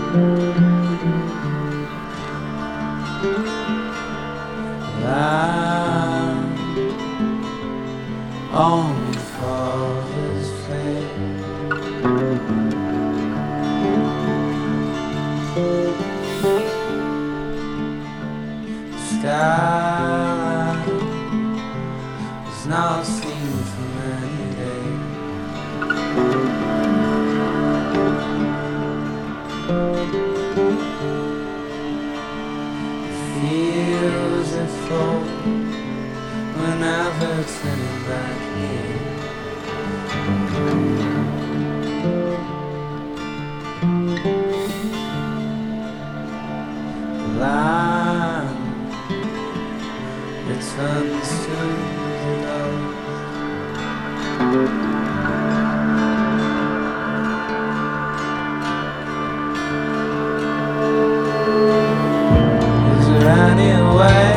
I'm on father's face. Sky is not seen for many days. Feels it fall whenever turning back here. Line returns to the love. Is there any way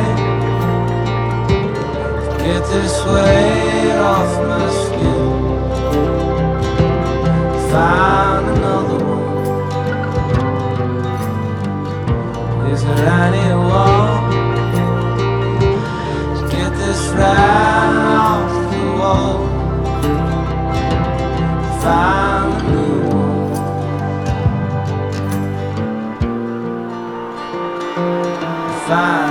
to get this weight off my skin? Find another one. Is there anyone to get this right off the wall? Find a new one. Find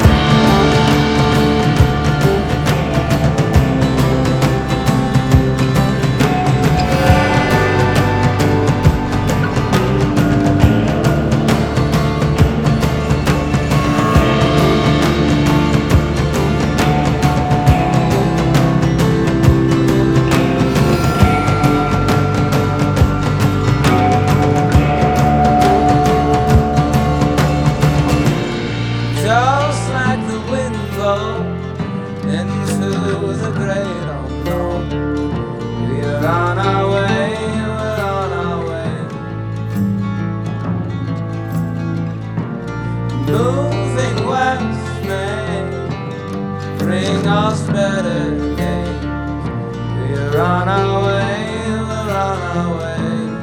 just like the wind blows into the great unknown. We're on our way, we're on our way. Moving west may bring us better days. We're on our way, we're on our way.